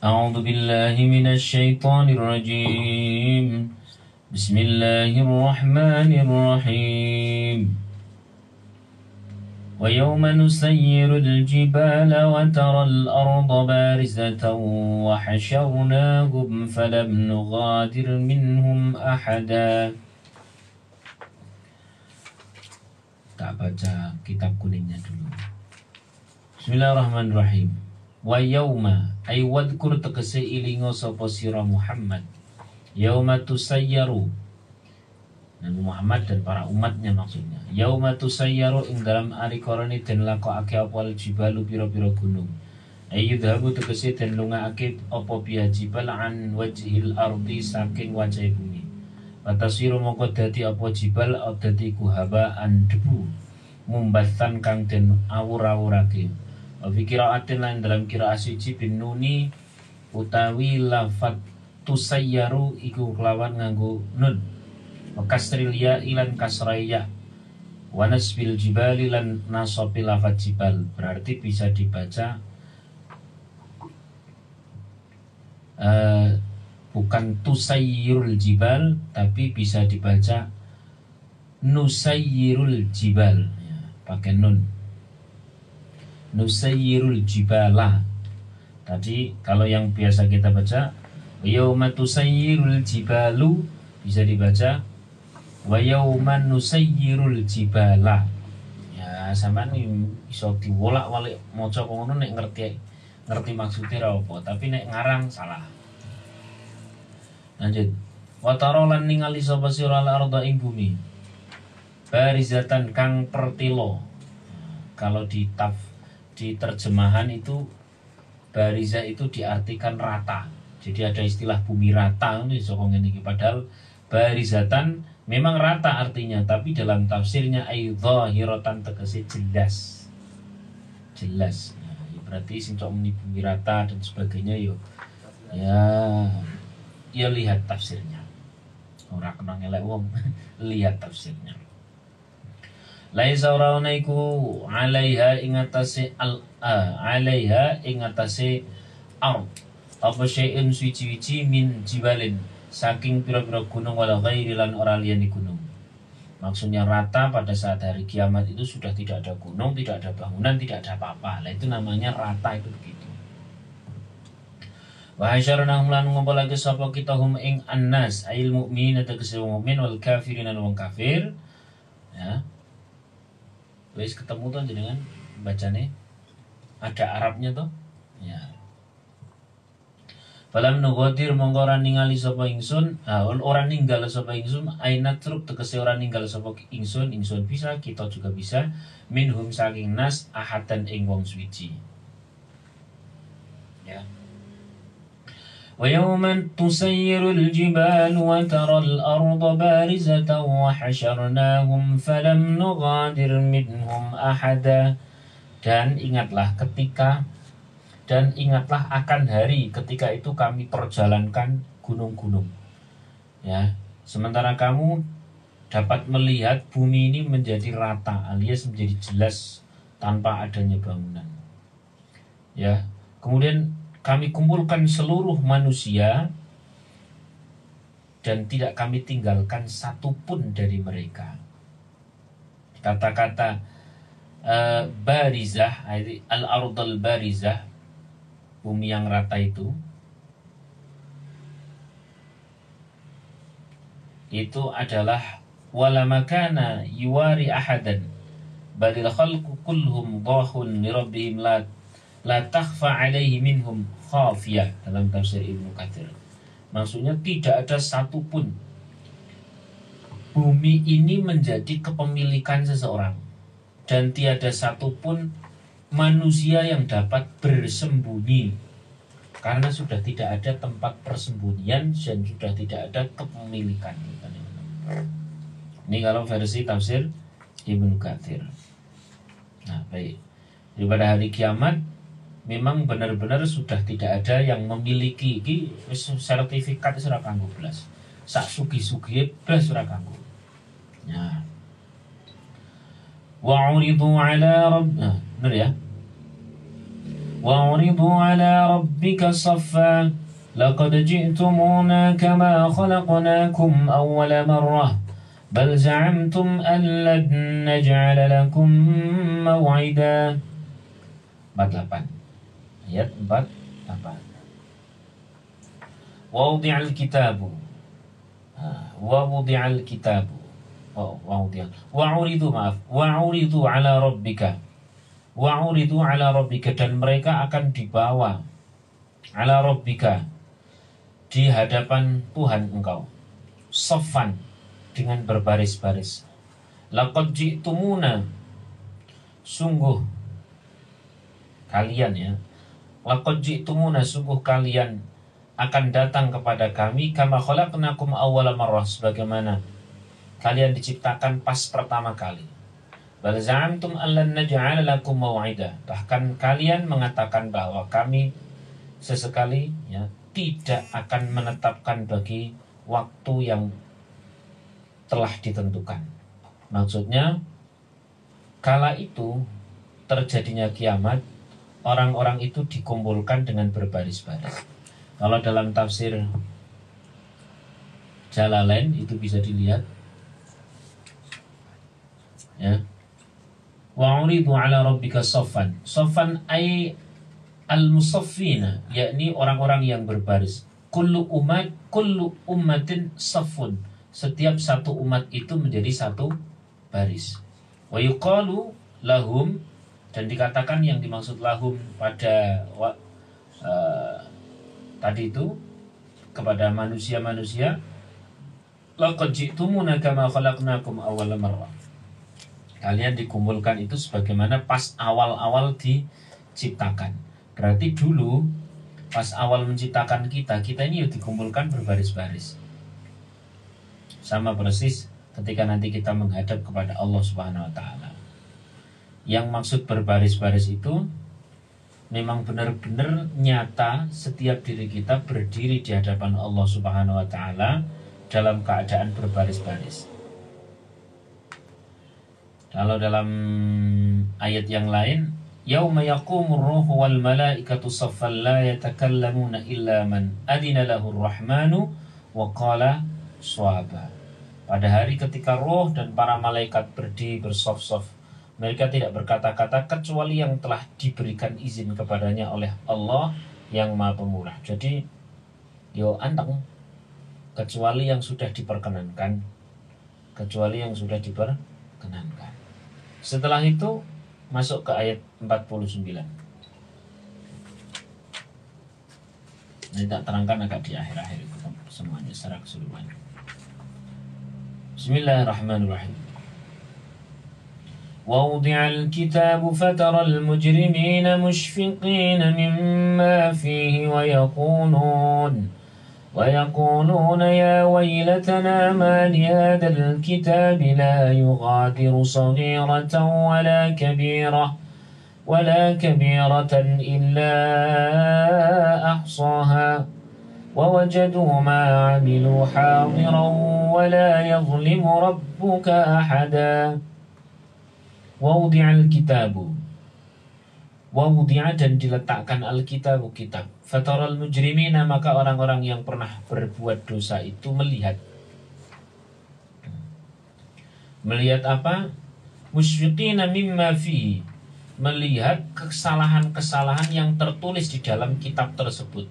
أعوذ بالله من الشيطان الرجيم. بسم الله الرحمن الرحيم. ويوم نسير الجبال وترى الأرض بارزة وحشرناهم فلم نغادر منهم أحدا. Tak baca kitab kuningnya dulu. Bismillahirrahmanirrahim. Wa yauma ay wadkur tegese ilingo sapa sira Muhammad. Yauma tusayyaru. Nabi Muhammad dan para umatnya maksudnya. Yauma tusayyaru ing dalam ari korone den lakokake apa jibalu pira-pira gunung. Ayyudhabu tegese den lungaake apa biya jibal an wajhil ardi saking wajah bumi. Watasiru moko dadi apa jibal dadi kuhabaan debu mumbatan kang den awur-awurake. Wa fi qiraatin lan dalam qiraat siji bin nuni utawi lafat tusayyaru iku kelawan nganggo nun. Wa kasril ya ilan kasraya. Wa nasbil jibali lan nasopi lafat jibal. Berarti bisa dibaca bukan tusayyirul jibal, tapi bisa dibaca nusayyirul jibal ya, pakai nun. Nusayyirul jibala. Tadi kalau yang biasa kita baca yauma tusayyirul jibalu, bisa dibaca wa yauma nusayyirul jibala. Ya sama nih iso diwolak-walik maca ngono nek ngerti maksudnya ra apa, tapi nek ngarang salah. Lanjut. Wa tarolan ningali sapa sira al-ardha ing bumi barizatan kang pertilo. Kalau di terjemahan itu bariza itu diartikan rata. Jadi ada istilah bumi rata ini saka ngene iki, padahal barizatan memang rata artinya, tapi dalam tafsirnya aidzahiratan tegese jelas. Jelas. Nah, berarti sing cok muni bumi rata dan sebagainya yo. Ya lihat tafsirnya. Ora kena ngelek wong, lihat tafsirnya. Laisa urauna iku alaiha ingatase alaiha ingatase ard. Apa syai'un suci-suci min jibalin saking pira-pira gunung wala ghairi lan ora liyane gunung. Maksudnya rata pada saat hari kiamat itu sudah tidak ada gunung, tidak ada bangunan, tidak ada apa-apa. Lah itu namanya rata itu begitu. Wa hasyarnahum lan ngumpulake sapa kita hum ing annas ail mukmin atau wong mukmin wal kafirin lan wong kafir. Ya. Wis ketemu tuh jenengan bacane ada Arabnya tuh. Ya. Falam nugodir monggo ora ningali sapa ingsun, ora ninggal sapa ingsun, aina truk tegese ora ninggal sapa ingsun bisa, kita juga bisa minhum saking nas ahadan ing wong suci. Ya. ويوم تسير الجبال وترى الأرض بارزة وحشرناهم فلم نغادر منهم أحدا. Dan ingatlah akan hari ketika itu kami perjalankan gunung-gunung. Ya, sementara kamu dapat melihat bumi ini menjadi rata alias menjadi jelas tanpa adanya bangunan. Ya, kemudian kami kumpulkan seluruh manusia dan tidak kami tinggalkan satupun dari mereka. Kata-kata barizah, al-ardul barizah, bumi yang rata itu adalah wala makana yuwari ahadan balil khalqu kulluhum dhahun li rabbihim la takhfa alaihi minhum khafiyah dalam tafsir Ibnu Katsir. Maksudnya tidak ada satupun bumi ini menjadi kepemilikan seseorang dan tiada satupun manusia yang dapat bersembunyi karena sudah tidak ada tempat persembunyian dan sudah tidak ada kepemilikan. Ini kalau versi tafsir Ibnu Katsir. Nah, baik. Daripada hari kiamat memang benar-benar sudah tidak ada yang memiliki iki sertifikat ora kanggo blas. Sak sugi-sugi blas ora kanggo. Ya. Wa uridu ala rabbina. Benar ya? وَعُرِضُوا عَلَى رَبِّكَ صَفًّا لَقَدْ جِئْتُمُونَا كَمَا خَلَقْنَاكُمْ أَوَّلَ مَرَّةٍ بَلْ زَعَمْتُمْ أَنْ لَنْ نَجْعَلَ لَكُمْ مَوْعِدًا. 48. Ayat 48. وَوُضِعَ الْكِتَابُ وَوُضِعَ الْكِتَابُ وَعُرِضُوا عَلَى رَبِّكَ وَعُرِضُوا عَلَى رَبِّكَ, dan mereka akan dibawa ala rabbika, di hadapan Tuhan engkau, saffan, dengan berbaris-baris. Laqad ji'tumuna, sungguh kalian ya, laqad ji'tumuna, sungguh kalian akan datang kepada kami, kama khalaqnakum awwala marrah, sebagaimana kalian diciptakan pas pertama kali. Bal za'amtum allan naj'ala lakum maw'ida, bahkan kalian mengatakan bahwa kami sesekali ya tidak akan menetapkan bagi waktu yang telah ditentukan. Maksudnya kala itu terjadinya kiamat, orang-orang itu dikumpulkan dengan berbaris-baris. Kalau dalam tafsir Jalalain itu bisa dilihat ya, wa'uridu ala rabbika saffan. Saffan ay al-musaffina, yakni orang-orang yang berbaris. Kullu ummatin saffun, setiap satu umat itu menjadi satu baris. Wa yuqalu lahum, dan dikatakan yang dimaksud lahum pada tadi itu kepada manusia-manusia, laqad ji'tumuna kama khalaqnakum awwala marrah, kalian dikumpulkan itu sebagaimana pas awal-awal diciptakan. Berarti dulu pas awal menciptakan kita ini dikumpulkan berbaris-baris. Sama persis ketika nanti kita menghadap kepada Allah Subhanahu wa taala. Yang maksud berbaris-baris itu memang benar-benar nyata, setiap diri kita berdiri di hadapan Allah Subhanahu wa taala dalam keadaan berbaris-baris. Kalau dalam ayat yang lain, yauma yaqumur ruhu wal malaikatu saffan la yatakallamuna illa man adina lahur rahmanu wa qala shawaba. Pada hari ketika roh dan para malaikat berdiri bersaf-saf, mereka tidak berkata-kata kecuali yang telah diberikan izin kepadanya oleh Allah yang Maha Pemurah. Jadi yo anteng, kecuali yang sudah diperkenankan, kecuali yang sudah diperkenankan. Setelah itu masuk ke ayat 49. Ini tak terangkan agak di akhir-akhir itu semuanya secara keseluruhan. Bismillahirrahmanirrahim. وَوُضِعَ الْكِتَابُ فَتَرَى الْمُجْرِمِينَ مُشْفِقِينَ مِمَّا فِيهِ ويقولون يا ويلتنا ما لهذا الكتاب لا يغادر صغيرة ولا كبيرة إلا أحصاها ووجدوا ما عملوا حاضرا ولا يظلم ربك أحدا. ووضع الكتاب, wawudi'a, dan diletakkan al-kitab, kitab. Fataral mujrimina, maka orang-orang yang pernah berbuat dosa itu melihat apa? Musyfiqina mimma fihi, melihat kesalahan-kesalahan yang tertulis di dalam kitab tersebut.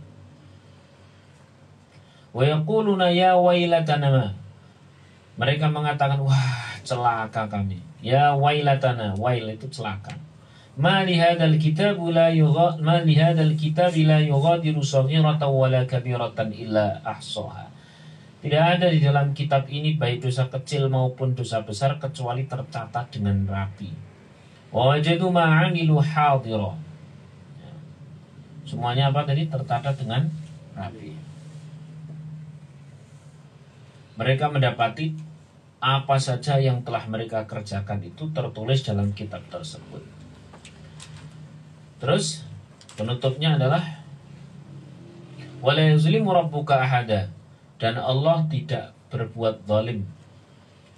Wa yaquluna ya wailatana, mereka mengatakan wah celaka kami. Ya wailatana, wail itu celaka. Ma lihadzal kitab la yughadiru saghiratan wala kabiratan illa ahsaha. Tidak ada di dalam kitab ini baik dosa kecil maupun dosa besar kecuali tercatat dengan rapi. Wa wajadu ma 'amilu hadira. Semuanya apa tadi? Tercatat dengan rapi. Mereka mendapati apa saja yang telah mereka kerjakan itu tertulis dalam kitab tersebut. Terus penutupnya adalah wala yuzlimu rabbuka ahada, dan Allah tidak berbuat zalim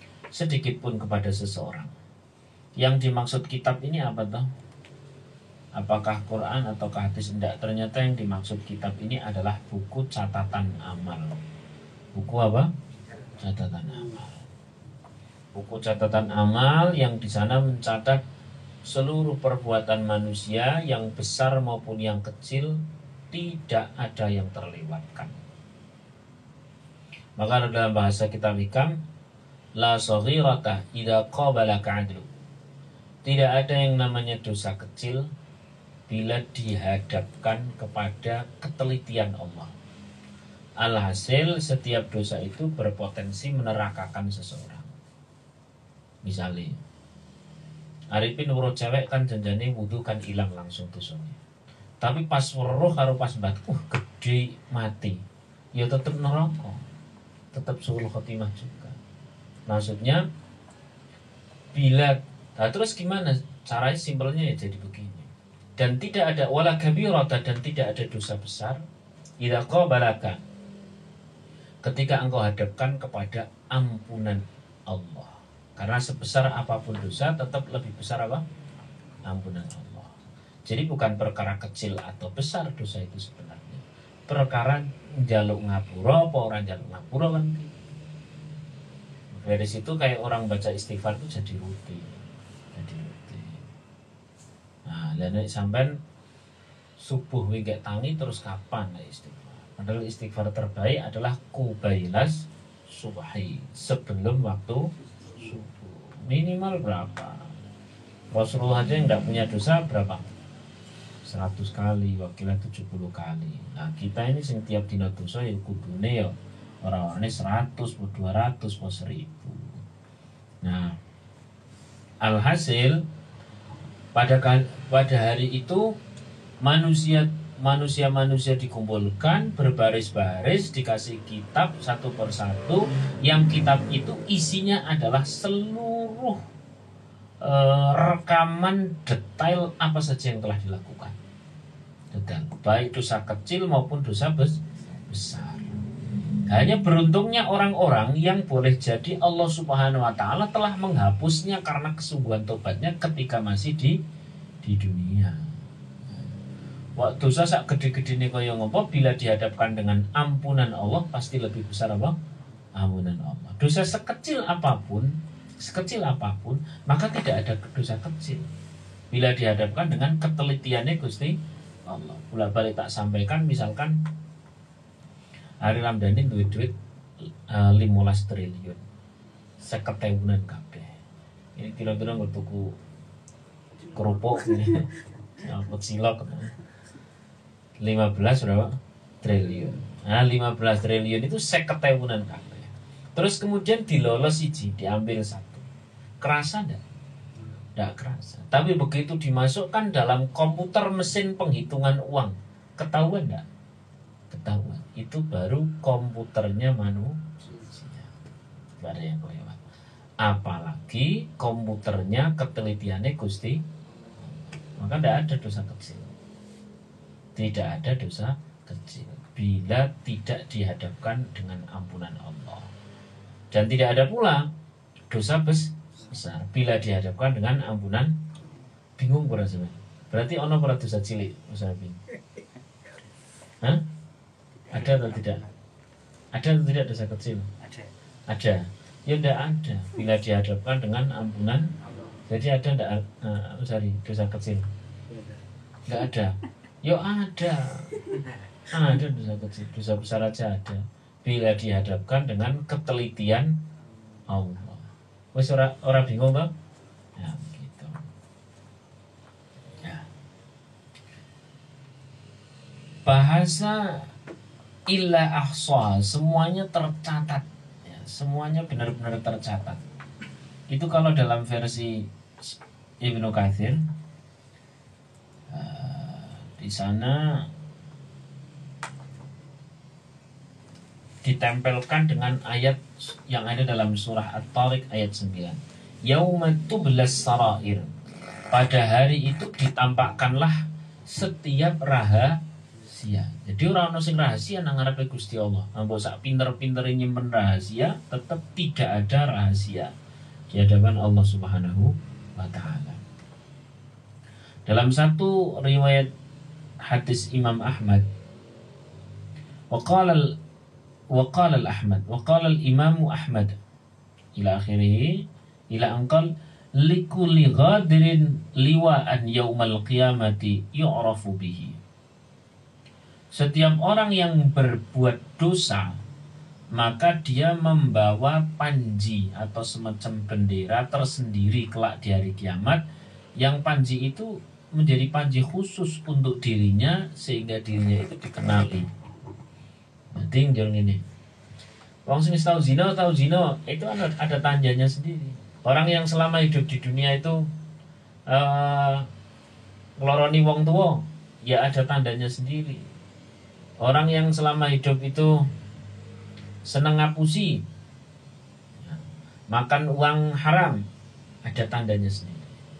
sedikit pun kepada seseorang. Yang dimaksud kitab ini apa toh? apakah Quran ataukah hadis. Tidak, ternyata yang dimaksud kitab ini adalah buku catatan amal. Buku apa? Catatan amal. Buku catatan amal yang di sana mencatat seluruh perbuatan manusia yang besar maupun yang kecil, tidak ada yang terlewatkan. Maka dalam bahasa kitab hikam, la saghirata idza qabalaka adlu. Tidak ada yang namanya dosa kecil bila dihadapkan kepada ketelitian Allah. Alhasil setiap dosa itu berpotensi menerakakan seseorang. Misalnya Arifin weruh cewek kan janjane wudu kan hilang langsung dosanya. Tapi pas weruh karo pas batu gede mati. Ya tetap neraka. Tetap suul khotimah juga. Maksudnya bila terus gimana? Caranya simpelnya ya jadi begini. Dan tidak ada wala kabirata, dan tidak ada dosa besar idza qabalaka, ketika engkau hadapkan kepada ampunan Allah. Karena sebesar apapun dosa tetap lebih besar apa? Ampunan Allah. Jadi bukan perkara kecil atau besar dosa itu sebenarnya. Perkara njaluk ngapura apa orang njaluk ngapura kan. Dari situ kayak orang baca istighfar itu jadi rutin. Nah, lalu sampean subuh wingi tangi terus kapan istighfar? Padahal istighfar terbaik adalah kubailas subhi, sebelum waktu subuh. Minimal berapa? Rasulullah aja yang tidak punya dosa berapa? 100 kali, wakilnya 70 kali. Nah, kita ini sing tiap dina dosa ya kudune ya orang-orangnya 100, 200, 1000. Nah, alhasil pada hari itu manusia dikumpulkan berbaris-baris, dikasih kitab satu persatu. Yang kitab itu isinya adalah seluruh rekaman detail apa saja yang telah dilakukan. Detail, baik dosa kecil maupun dosa besar. Hanya beruntungnya orang-orang yang boleh jadi Allah Subhanahu wa Ta'ala telah menghapusnya karena kesungguhan tobatnya ketika masih di dunia. Waktu dosa sak gede-gede ini kaya ngopo, bila dihadapkan dengan ampunan Allah pasti lebih besar apa? Ampunan Allah. Dosa sekecil apapun, maka tidak ada dosa kecil bila dihadapkan dengan ketelitiannya Gusti Allah. Bolak-balik tak sampaikan, misalkan Hari Ramdhani duit 15 triliun, 50 triliunan kabeh. Ini kira-kira nggak tuku kerupuk ini, nyangkut silok. 15 berapa? Triliun. Nah, 15 triliun itu 50 triliunan kabeh. Terus kemudian dilolos siji, diambil satu. Kerasa enggak? Enggak kerasa. Tapi begitu dimasukkan dalam komputer mesin penghitungan uang, ketahuan enggak? Ketahuan. Itu baru komputernya manusia. Gak ada yang kelewat. Apalagi komputernya ketelitiannya Gusti. Maka tidak ada dosa kecil. Tidak ada dosa kecil bila tidak dihadapkan dengan ampunan Allah. Dan tidak ada pula dosa besar bila dihadapkan dengan ampunan. Bingung berarti. Berarti ono ora dosa cilik, Mas Abi. Hah? Ada atau tidak? Ada atau tidak dosa kecil? Ada. Ya tidak ada. Bila dihadapkan dengan ampunan, jadi ada tidak? Sorry, dosa kecil? Tidak ada. Ya ada. Ada dosa kecil. Dosa besar aja ada. Bila dihadapkan dengan ketelitian Allah. Wes ora bingung bang? Ya gitu. Ya. Bahasa illa ahsa, semuanya tercatat ya, semuanya benar-benar tercatat. Itu kalau dalam versi Ibnu Katsir di sana ditempelkan dengan ayat yang ada dalam surah At-Tariq ayat 9. Yauma tublas sarair, pada hari itu ditampakkanlah setiap rahasia. Jadi orang sing rahasia nang ngarepe Gusti Allah. Mbok sak pinter-pintere nyimpen rahasia, tetap tidak ada rahasia di hadapan Allah Subhanahu wa taala. Dalam satu riwayat hadis Imam Ahmad, waqala Ahmad, waqala al-Imam Ahmad ila akhirih, ila angkal likulli ghadirin liwa'an yaumal qiyamati yu'rafu bihi. Setiap orang yang berbuat dosa, maka dia membawa panji atau semacam bendera tersendiri kelak di hari kiamat, yang panji itu menjadi panji khusus untuk dirinya sehingga dirinya itu dikenali. Jadi yang ini, wong sing tahu zina itu ada tandanya sendiri. Orang yang selama hidup di dunia itu ngeloroni wong tua, ya ada tandanya sendiri. Orang yang selama hidup itu senang ngapusi, makan uang haram, ada tandanya sendiri.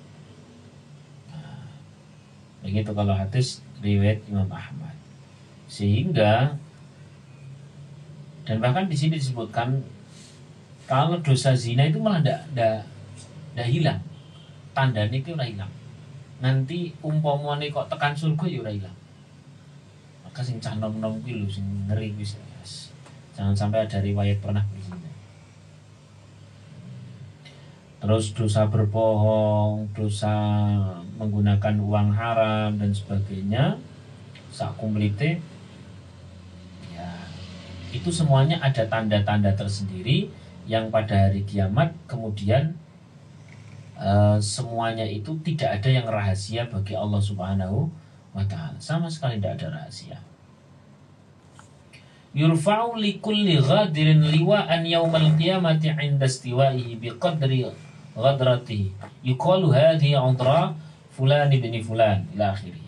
Nah, begitu kalau hadis riwayat Imam Ahmad. Sehingga, dan bahkan di sini disebutkan kalau dosa zina itu malah tidak hilang, tandanya itu udah hilang. Nanti umpamane kok tekan surga ya udah hilang. Maka sing cah nom-nom kuwi lho sing ngeri wis. Jangan sampai ada riwayat pernah berzina. Terus dosa berbohong, dosa menggunakan uang haram dan sebagainya, sakumlite, ya itu semuanya ada tanda-tanda tersendiri yang pada hari kiamat kemudian semuanya itu tidak ada yang rahasia bagi Allah Subhanahu wa ta'ala. Sama sekali tidak ada rahasia. Yurfa'u likulli ghadirin liwa'an yawmal qiyamati 'inda istiwa'ihi biqadri ghadratihi. Yuqalu hadhihi 'udra fulan ibn fulan ila akhirih.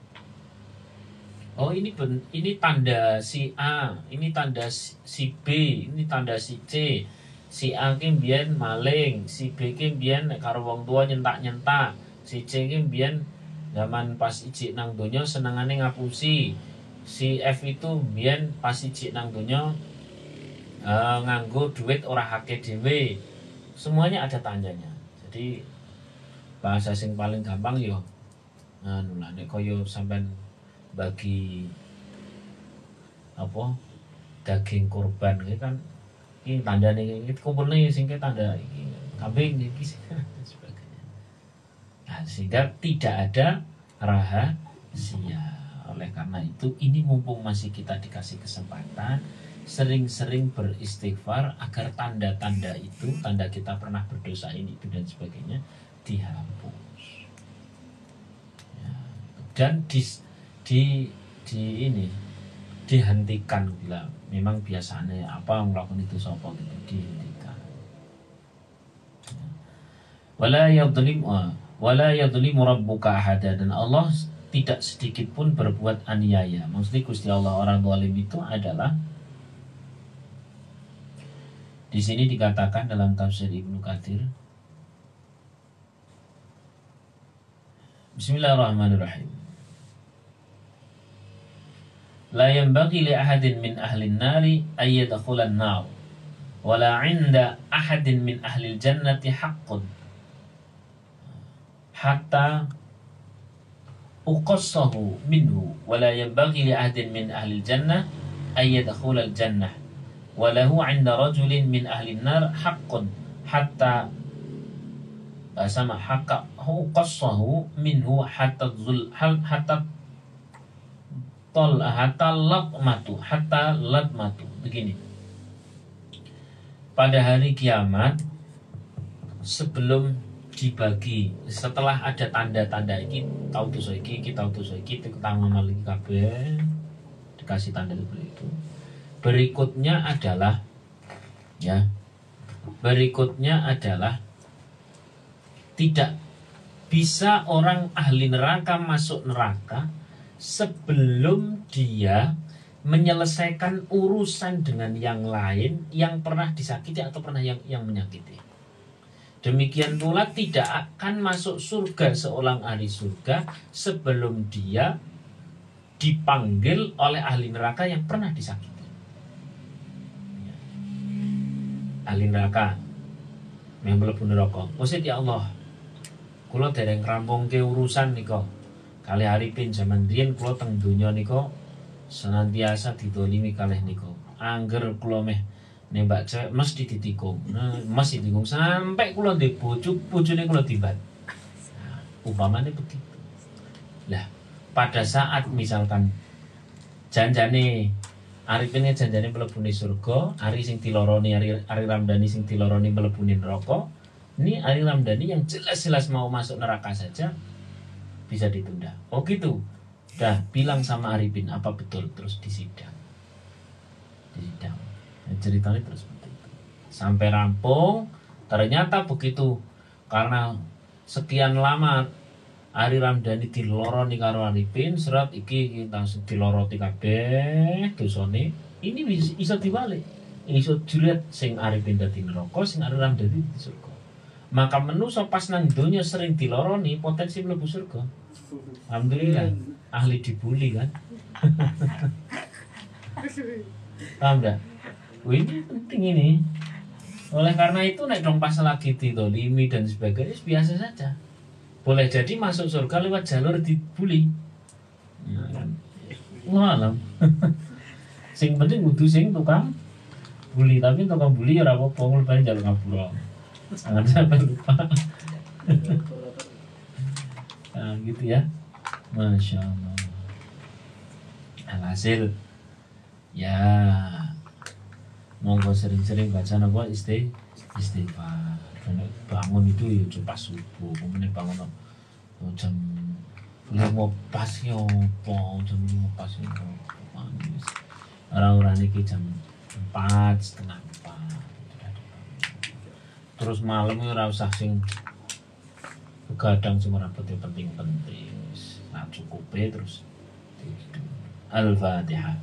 Oh ini tanda si A, ini tanda si B, ini tanda si C. Si A ki mbiyen maling, si B ki mbiyen nek karo wong tua nyentak-nyentak, si C ki mbiyen zaman pas ijik nang donya senengane ngapusi. Si F itu mbiyen pas ijik nang donya nganggo duit ora hake dhewe. Semuanya ada tandanya. Jadi bahasa sing paling gampang yo anu lah nek koyo sampean bagi apa daging kurban gitu kan, ini tanda nih ini kumpulnya singkat tanda ini kambing ini sebagainya. Nah, sehingga tidak ada rahasia. Oleh karena itu ini mumpung masih kita dikasih kesempatan, sering-sering beristighfar agar tanda-tanda itu, tanda kita pernah berdosa ini itu dan sebagainya dihapus. Ya. Dan dihentikan bila memang biasanya apa melakukan itu sopo gitu dihentikan. Wala yadhlimu rabbuka ahada, dan Allah tidak sedikit pun berbuat aniaya. Maksudnya Gusti Allah orang zalim itu adalah di sini dikatakan dalam tafsir Ibnu Katsir. Bismillahirrahmanirrahim. La yanbaghi li ahadin min ahli an-nari ay yadkhula an-nar wa la 'inda ahadin min ahli al-jannati haqqun hatta uqassahu minhu wa la yanbaghi li ahadin min ahli al-jannah ay yadkhula al-jannah wa lahu 'inda rajulin min ahli an-nar haqqun hatta sama haqqa uqassahu minhu hatta latmatu. Begini, pada hari kiamat sebelum dibagi, setelah ada tanda-tanda iki tahu dosa iki tahu dosa iki ketang ngamal iki kabeh dikasih tanda seperti itu. Berikutnya adalah tidak bisa orang ahli neraka masuk neraka sebelum dia menyelesaikan urusan dengan yang lain yang pernah disakiti atau pernah yang menyakiti. Demikian pula tidak akan masuk surga seorang ahli surga sebelum dia dipanggil oleh ahli neraka yang pernah disakiti. Ahli neraka yang mlebu neraka, "Gusti ya Allah, kula dereng rampungke urusan nika. Kalih aripin zaman riyen kula teng donya nika senantiasa didolimi kalih nika. Angger kula meh nembak cewek mesti ditikung. Nah, mesti ditikung sampai kula ndek bojo, bojone kula tibat. Nah, umpamane begitu. Lah, pada saat misalkan janjane aripine janjane mlebune surga, Ari sing diloroni Ari Ramdhani sing diloroni mlebune neraka. Ini Ari Ramdhani yang jelas-jelas mau masuk neraka saja bisa ditunda. Oh gitu. Dah bilang sama Arifin apa betul, terus disidang. Nah, ceritanya terus seperti itu. Sampai rampung, ternyata begitu karena sekian lama Ari Ramdhani diloroni karo Arifin, serat iki langsung diloroti kabeh dosane. Ini bisa dibalik. Iso dilihat sing Arifin dadi neraka, sing Ari Ramdhani di surga. Maka manusa pas nang donya sering diloroni potensi mlebu surga. Alhamdulillah, ahli dibully kan. Paham enggak? Ini penting ini. Oleh karena itu nek dong pas lagi ditolimi dan sebagainya biasa saja. Boleh jadi masuk surga lewat jalur dibully. Ya kan. Walam. Sing penting kudu sing tukang bully, tapi tukang bully ora apa-apa ngulbane jalur ngapura. Jangan sampai lupa. Nah, gitu ya. Masya Allah. Alhasil ya monggo sering-sering baca apa istighfar. Bangun itu ya pas subuh, kemudian bangun jam 5 pas ya apa, jam 5 pas ya apa. Orang-orang ini jam 4, setengah 4. Terus malam ya ora usah sing begadang sing ora penting-penting. Nah cukup terus. Al-Fatihah.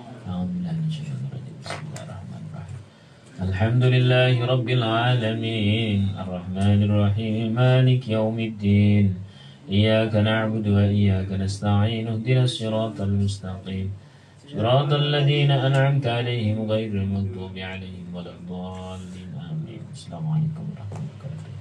Bismillahirrahmanirrahim. Alhamdulillahi rabbil alamin. Arrahmanir rahim. Maliki yaumiddin. Iyyaka na'budu wa iyyaka nasta'in. Ihdinas siratal mustaqim. Siratal ladzina an'amta 'alaihim ghairil maghdubi 'alaihim waladdallin. Assalamualaikum warahmatullahi wabarakatuh.